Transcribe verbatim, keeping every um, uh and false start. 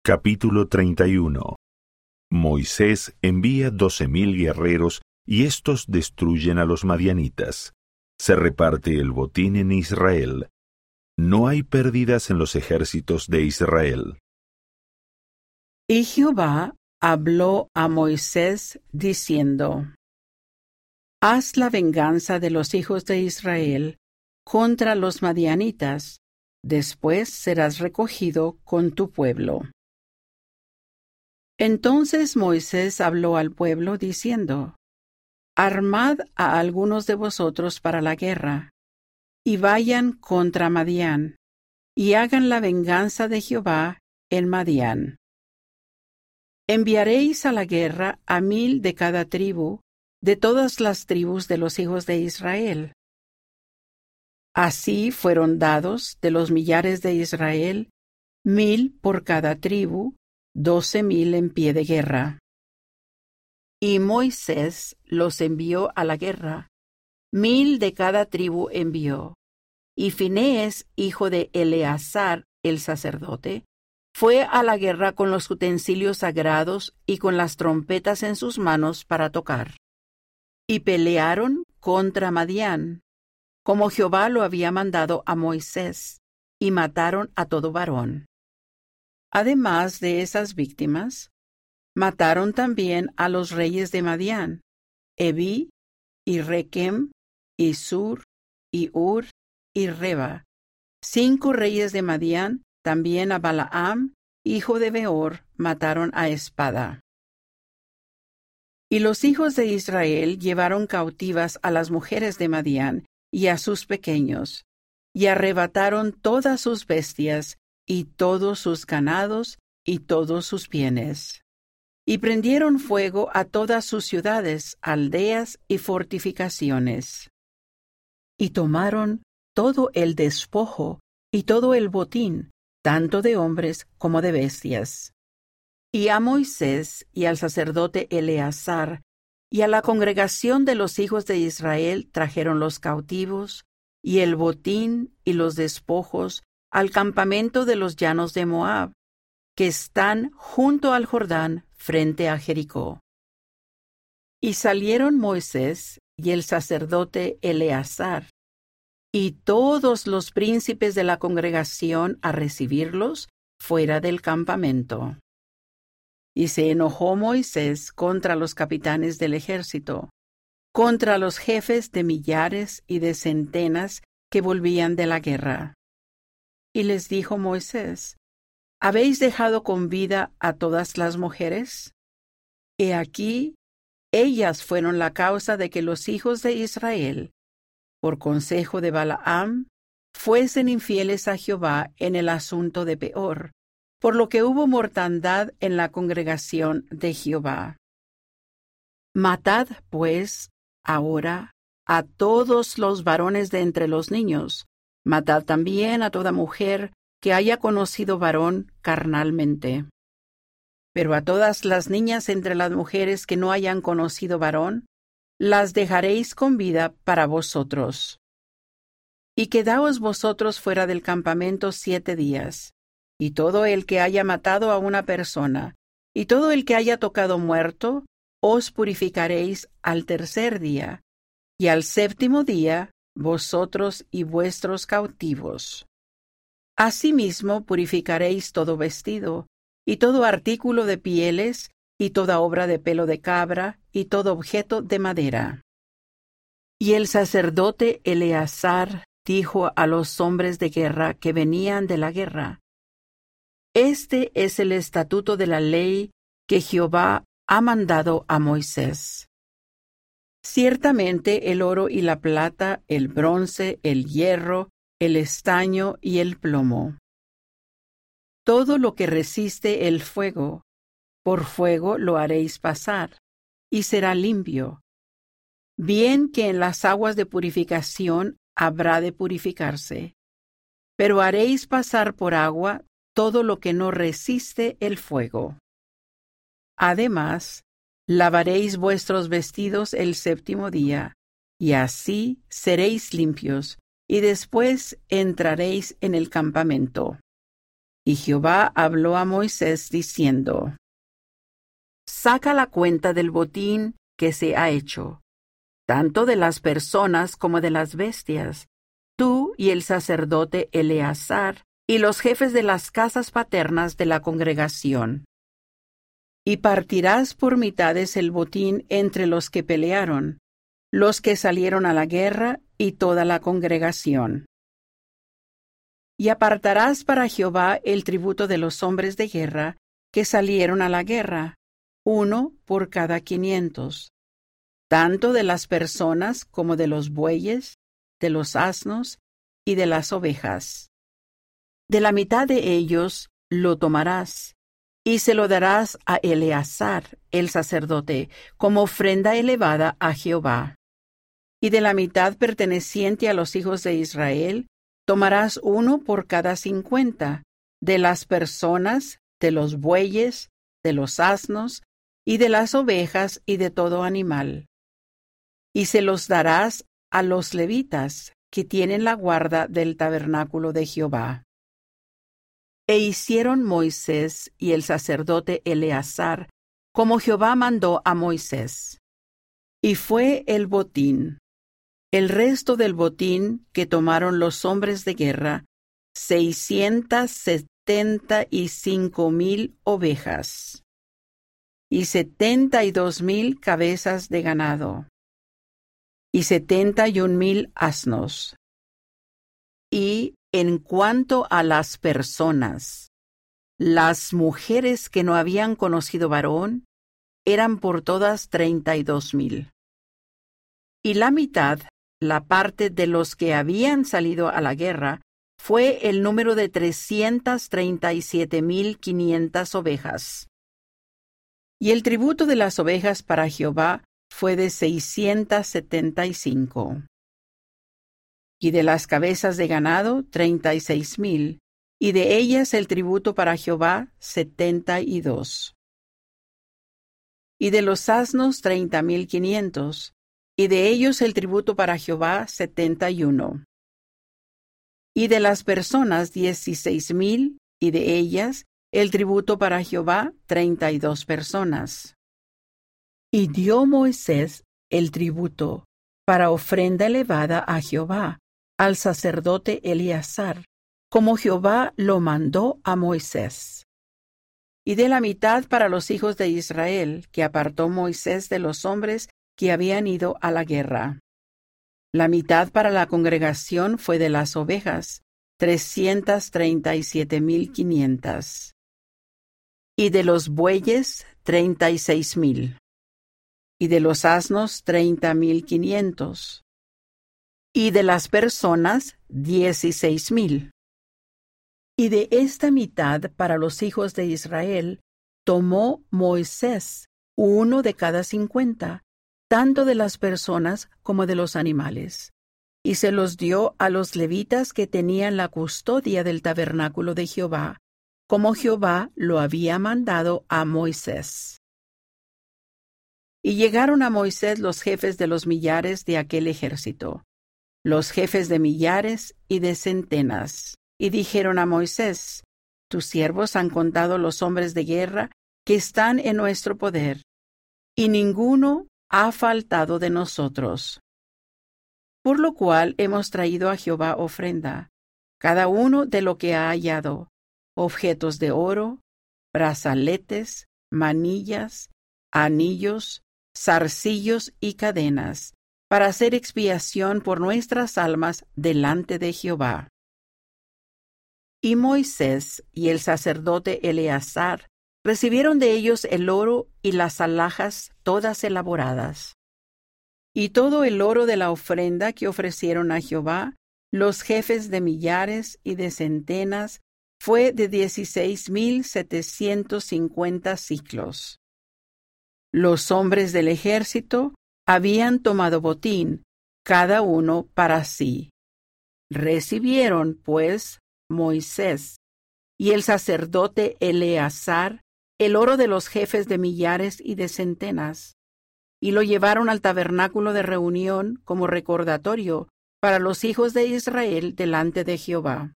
Capítulo treinta y uno. Moisés envía doce mil guerreros y éstos destruyen a los madianitas. Se reparte el botín en Israel. No hay pérdidas en los ejércitos de Israel. Y Jehová habló a Moisés diciendo: Haz la venganza de los hijos de Israel contra los madianitas, después serás recogido con tu pueblo. Entonces Moisés habló al pueblo diciendo: Armad a algunos de vosotros para la guerra, y vayan contra Madián, y hagan la venganza de Jehová en Madián. Enviaréis a la guerra a mil de cada tribu, de todas las tribus de los hijos de Israel. Así fueron dados de los millares de Israel, mil por cada tribu, doce mil en pie de guerra. Y Moisés los envió a la guerra, mil de cada tribu envió. Y Finees, hijo de Eleazar, el sacerdote, fue a la guerra con los utensilios sagrados y con las trompetas en sus manos para tocar. Y pelearon contra Madián, como Jehová lo había mandado a Moisés, y mataron a todo varón. Además de esas víctimas, mataron también a los reyes de Madián, Evi, y Rekem, y Sur, y Ur, y Reba, cinco reyes de Madián. También a Balaam, hijo de Beor, mataron a espada. Y los hijos de Israel llevaron cautivas a las mujeres de Madián y a sus pequeños, y arrebataron todas sus bestias, y todos sus ganados, y todos sus bienes. Y prendieron fuego a todas sus ciudades, aldeas y fortificaciones. Y tomaron todo el despojo y todo el botín, tanto de hombres como de bestias. Y a Moisés y al sacerdote Eleazar y a la congregación de los hijos de Israel trajeron los cautivos y el botín y los despojos al campamento de los llanos de Moab, que están junto al Jordán frente a Jericó. Y salieron Moisés y el sacerdote Eleazar y todos los príncipes de la congregación a recibirlos fuera del campamento. Y se enojó Moisés contra los capitanes del ejército, contra los jefes de millares y de centenas que volvían de la guerra. Y les dijo Moisés: ¿Habéis dejado con vida a todas las mujeres? He aquí, ellas fueron la causa de que los hijos de Israel, por consejo de Balaam, fuesen infieles a Jehová en el asunto de Peor, por lo que hubo mortandad en la congregación de Jehová. Matad, pues, ahora a todos los varones de entre los niños, matad también a toda mujer que haya conocido varón carnalmente. Pero a todas las niñas entre las mujeres que no hayan conocido varón, las dejaréis con vida para vosotros. Y quedaos vosotros fuera del campamento siete días, y todo el que haya matado a una persona, y todo el que haya tocado muerto, os purificaréis al tercer día, y al séptimo día, vosotros y vuestros cautivos. Asimismo purificaréis todo vestido, y todo artículo de pieles, y toda obra de pelo de cabra, y todo objeto de madera. Y el sacerdote Eleazar dijo a los hombres de guerra que venían de la guerra: Este es el estatuto de la ley que Jehová ha mandado a Moisés. Ciertamente el oro y la plata, el bronce, el hierro, el estaño y el plomo. Todo lo que resiste el fuego, por fuego lo haréis pasar, y será limpio. Bien que en las aguas de purificación habrá de purificarse. Pero haréis pasar por agua todo lo que no resiste el fuego. Además, lavaréis vuestros vestidos el séptimo día, y así seréis limpios, y después entraréis en el campamento. Y Jehová habló a Moisés diciendo: Saca la cuenta del botín que se ha hecho, tanto de las personas como de las bestias, tú y el sacerdote Eleazar y los jefes de las casas paternas de la congregación. Y partirás por mitades el botín entre los que pelearon, los que salieron a la guerra y toda la congregación. Y apartarás para Jehová el tributo de los hombres de guerra que salieron a la guerra, uno por cada quinientos, tanto de las personas como de los bueyes, de los asnos y de las ovejas. De la mitad de ellos lo tomarás, y se lo darás a Eleazar, el sacerdote, como ofrenda elevada a Jehová. Y de la mitad perteneciente a los hijos de Israel, tomarás uno por cada cincuenta, de las personas, de los bueyes, de los asnos, y de las ovejas y de todo animal. Y se los darás a los levitas, que tienen la guarda del tabernáculo de Jehová. E hicieron Moisés y el sacerdote Eleazar, como Jehová mandó a Moisés. Y fue el botín, el resto del botín que tomaron los hombres de guerra, seiscientas setenta y cinco mil ovejas, y setenta y dos mil cabezas de ganado, y setenta y un mil asnos. Y en cuanto a las personas, las mujeres que no habían conocido varón eran por todas treinta y dos mil. Y la mitad, la parte de los que habían salido a la guerra, fue el número de trescientas treinta y siete mil quinientas ovejas. Y el tributo de las ovejas para Jehová fue de seiscientas setenta y cinco. Y de las cabezas de ganado, treinta y seis mil, y de ellas el tributo para Jehová, setenta y dos. Y de los asnos, treinta mil quinientos, y de ellos el tributo para Jehová, setenta y uno. Y de las personas, dieciséis mil, y de ellas el tributo para Jehová, treinta y dos personas. Y dio Moisés el tributo para ofrenda elevada a Jehová, al sacerdote Eleazar, como Jehová lo mandó a Moisés. Y de la mitad para los hijos de Israel, que apartó Moisés de los hombres que habían ido a la guerra. La mitad para la congregación fue de las ovejas, trescientas treinta y siete mil quinientas. Y de los bueyes, treinta y seis mil. Y de los asnos, treinta mil quinientos. Y de las personas, dieciséis mil. Y de esta mitad para los hijos de Israel, tomó Moisés uno de cada cincuenta, tanto de las personas como de los animales, y se los dio a los levitas que tenían la custodia del tabernáculo de Jehová, como Jehová lo había mandado a Moisés. Y llegaron a Moisés los jefes de los millares de aquel ejército, los jefes de millares y de centenas, y dijeron a Moisés: Tus siervos han contado los hombres de guerra que están en nuestro poder, y ninguno ha faltado de nosotros. Por lo cual hemos traído a Jehová ofrenda, cada uno de lo que ha hallado, objetos de oro, brazaletes, manillas, anillos, zarcillos y cadenas, para hacer expiación por nuestras almas delante de Jehová. Y Moisés y el sacerdote Eleazar recibieron de ellos el oro y las alhajas todas elaboradas. Y todo el oro de la ofrenda que ofrecieron a Jehová, los jefes de millares y de centenas, fue de dieciséis mil setecientos cincuenta siclos. Los hombres del ejército habían tomado botín, cada uno para sí. Recibieron, pues, Moisés y el sacerdote Eleazar el oro de los jefes de millares y de centenas, y lo llevaron al tabernáculo de reunión como recordatorio para los hijos de Israel delante de Jehová.